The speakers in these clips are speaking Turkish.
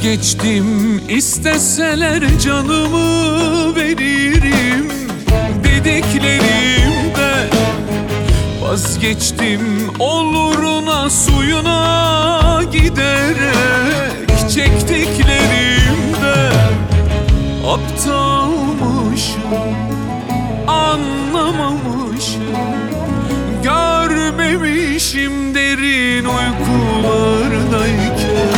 Vazgeçtim, isteseler canımı veririm dediklerimde. Vazgeçtim, oluruna suyuna giderek çektiklerimde. Aptalmışım, anlamamışım, görmemişim derin uykulardayken.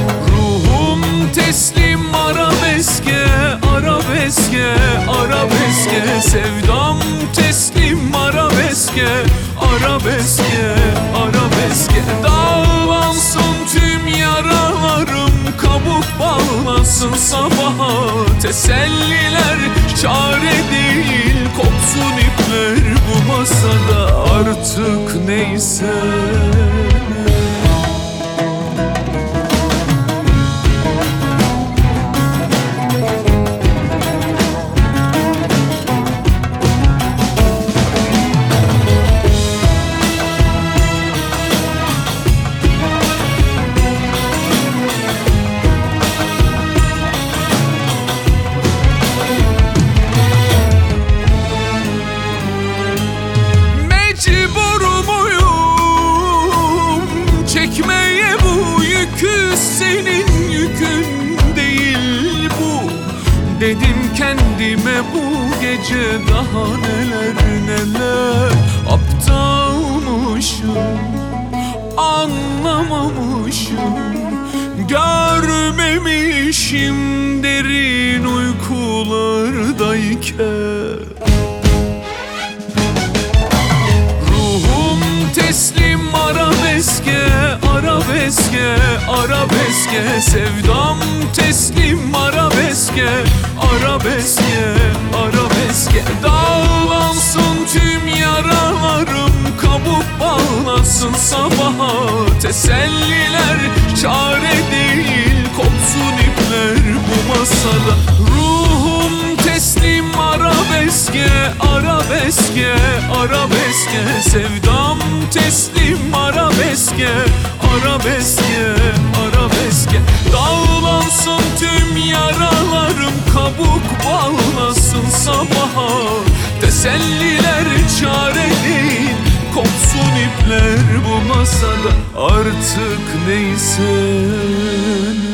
Teslim arabeske, arabeske, arabeske. Sevdam teslim arabeske, arabeske, arabeske. Dağlansın tüm yaralarım, kabuk bağlansın sabaha. Teselliler çare değil, kopsun ipler bu masada. Artık neyse çekmeye bu yükü, senin yükün değil bu. Dedim kendime bu gece daha neler neler. Aptalmışım, anlamamışım, görmemişim derin uykulardayken. Ruhum teslim arabeske, arabeske, arabeske. Sevdam teslim arabeske, arabeske, arabeske. Dağlansın tüm yaralarım, kabuk bağlansın sabaha. Teselliler çare değil, kopsun ipler bu masada. Ruhum teslim arabeske, arabeske, arabeske. Sevdam teslim arabeske, arabeske, arabeske. Dağlansın tüm yaralarım, kabuk bağlasın sabaha. Teselliler çare değil, kopsun ipler bu masada. Artık neyse